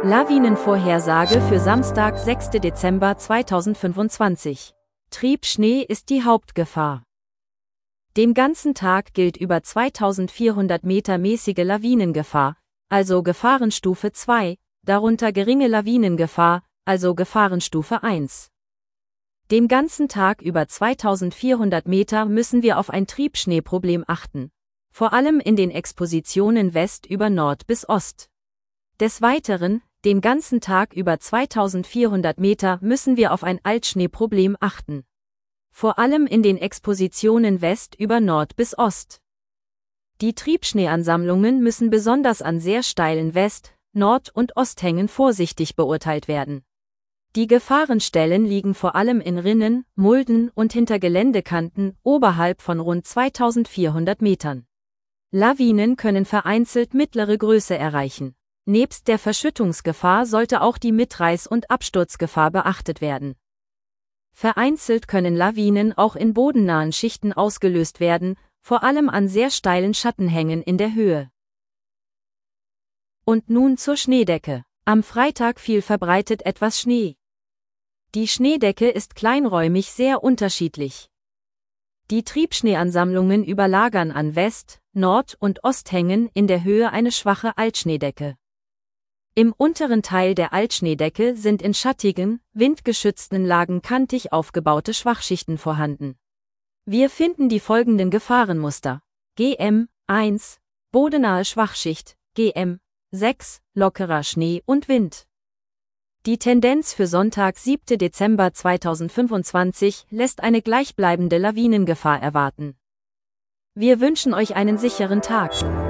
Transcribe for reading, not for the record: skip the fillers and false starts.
Lawinenvorhersage für Samstag, 6. Dezember 2025. Triebschnee ist die Hauptgefahr. Den ganzen Tag gilt über 2400 Meter mäßige Lawinengefahr, also Gefahrenstufe 2, darunter geringe Lawinengefahr, also Gefahrenstufe 1. Den ganzen Tag über 2400 Meter müssen wir auf ein Triebschneeproblem achten, vor allem in den Expositionen West über Nord bis Ost. Des Weiteren, den ganzen Tag über 2400 Meter müssen wir auf ein Altschneeproblem achten. Vor allem in den Expositionen West über Nord bis Ost. Die Triebschneeansammlungen müssen besonders an sehr steilen West-, Nord- und Osthängen vorsichtig beurteilt werden. Die Gefahrenstellen liegen vor allem in Rinnen, Mulden und hinter Geländekanten oberhalb von rund 2400 Metern. Lawinen können vereinzelt mittlere Größe erreichen. Nebst der Verschüttungsgefahr sollte auch die Mitreiß- und Absturzgefahr beachtet werden. Vereinzelt können Lawinen auch in bodennahen Schichten ausgelöst werden, vor allem an sehr steilen Schattenhängen in der Höhe. Und nun zur Schneedecke. Am Freitag fiel verbreitet etwas Schnee. Die Schneedecke ist kleinräumig sehr unterschiedlich. Die Triebschneeansammlungen überlagern an West-, Nord- und Osthängen in der Höhe eine schwache Altschneedecke. Im unteren Teil der Altschneedecke sind in schattigen, windgeschützten Lagen kantig aufgebaute Schwachschichten vorhanden. Wir finden die folgenden Gefahrenmuster: GM 1, bodennahe Schwachschicht, GM 6, lockerer Schnee und Wind. Die Tendenz für Sonntag, 7. Dezember 2025, lässt eine gleichbleibende Lawinengefahr erwarten. Wir wünschen euch einen sicheren Tag.